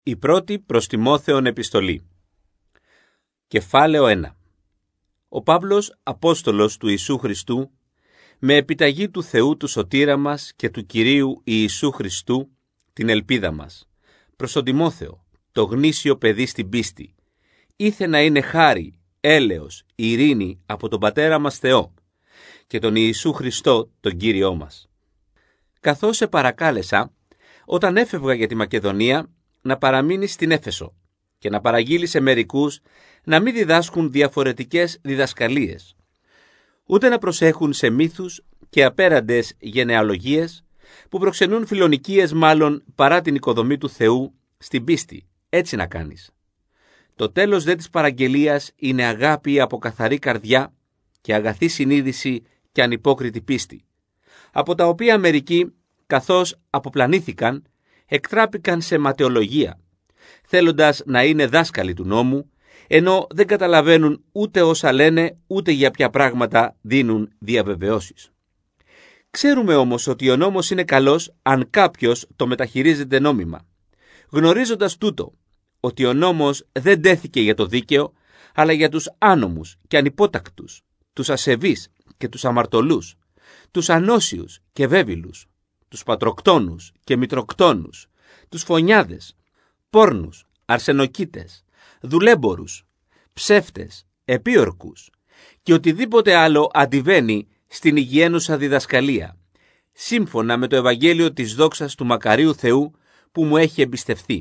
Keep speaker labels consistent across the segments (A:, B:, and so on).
A: Η πρώτη προς Τιμόθεον επιστολή. Κεφάλαιο 1. Ο Παύλος, Απόστολος του Ιησού Χριστού, με επιταγή του Θεού του Σωτήρα μας και του Κυρίου Ιησού Χριστού, την ελπίδα μας, προς τον Τιμόθεο, το γνήσιο παιδί στην πίστη, ήθε να είναι χάρη, έλεος, ειρήνη από τον Πατέρα μας Θεό και τον Ιησού Χριστό, τον Κύριό μας. Καθώς σε παρακάλεσα, όταν έφευγα για τη Μακεδονία, να παραμείνεις στην Έφεσο και να παραγγείλεις σε μερικούς να μην διδάσκουν διαφορετικές διδασκαλίες, ούτε να προσέχουν σε μύθους και απέραντες γενεαλογίες που προξενούν φιλονικίες μάλλον παρά την οικοδομή του Θεού στην πίστη. Έτσι να κάνεις. Το τέλος δε της παραγγελίας είναι αγάπη από καθαρή καρδιά και αγαθή συνείδηση και ανυπόκριτη πίστη, από τα οποία μερικοί, καθώς αποπλανήθηκαν, εκτράπηκαν σε ματαιολογία, θέλοντας να είναι δάσκαλοι του νόμου, ενώ δεν καταλαβαίνουν ούτε όσα λένε, ούτε για ποια πράγματα δίνουν διαβεβαιώσεις. Ξέρουμε όμως ότι ο νόμος είναι καλός αν κάποιος το μεταχειρίζεται νόμιμα, γνωρίζοντας τούτο, ότι ο νόμος δεν τέθηκε για το δίκαιο, αλλά για τους άνομους και ανυπότακτους, τους ασεβείς και τους αμαρτωλούς, τους ανώσιους και βέβηλους, τους πατροκτόνους και μητροκτόνους, τους φωνιάδες, πόρνους, αρσενοκίτες, δουλέμπορους, ψεύτες, επίορκους και οτιδήποτε άλλο αντιβαίνει στην υγιαίνουσα διδασκαλία, σύμφωνα με το Ευαγγέλιο της δόξας του μακαρίου Θεού που μου έχει εμπιστευθεί.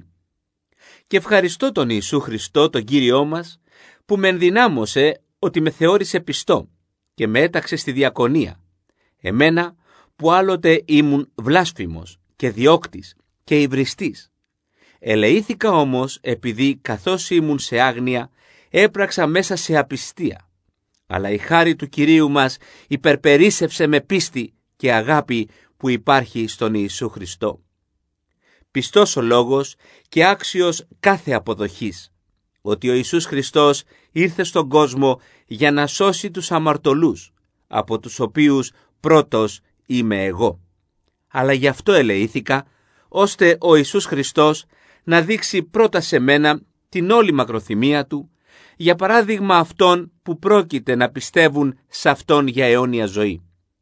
A: Και ευχαριστώ τον Ιησού Χριστό, τον Κύριό μας, που με ενδυνάμωσε ότι με θεώρησε πιστό και με έταξε στη διακονία, εμένα που άλλοτε ήμουν βλάσφημος και διώκτης και υβριστής. Ελεήθηκα όμως επειδή καθώς ήμουν σε άγνοια έπραξα μέσα σε απιστία, αλλά η χάρη του Κυρίου μας υπερπερίσσευσε με πίστη και αγάπη που υπάρχει στον Ιησού Χριστό. Πιστός ο λόγος και άξιος κάθε αποδοχής, ότι ο Ιησούς Χριστός ήρθε στον κόσμο για να σώσει τους αμαρτωλούς, από τους οποίους πρώτος είμαι εγώ. Αλλά γι' αυτό ελεήθηκα, ώστε ο Ιησούς Χριστός να δείξει πρώτα σε μένα την όλη μακροθυμία Του, για παράδειγμα αυτών που πρόκειται να πιστεύουν σε Αυτόν για αιώνια ζωή.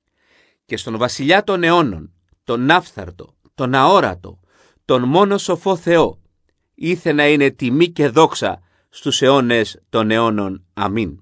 A: Και στον Βασιλιά των αιώνων, τον άφθαρτο, τον αόρατο, τον μόνο σοφό Θεό, ήθε να είναι τιμή και δόξα στους αιώνες των αιώνων. Αμήν.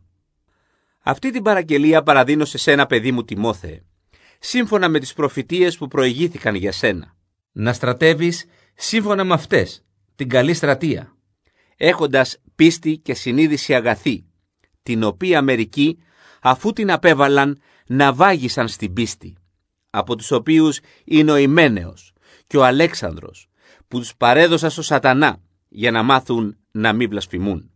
A: Αυτή την παραγγελία παραδίνω σε σένα, παιδί μου Τιμόθεε, σύμφωνα με τις προφητείες που προηγήθηκαν για σένα. Να στρατεύεις σύμφωνα με αυτές την καλή στρατεία, έχοντας πίστη και συνείδηση αγαθή, την οποία μερικοί, αφού την απέβαλαν, ναυάγησαν στην πίστη, από τους οποίους είναι ο Ιμένεος και ο Αλέξανδρος, που τους παρέδωσα στο σατανά για να μάθουν να μην βλασφημούν.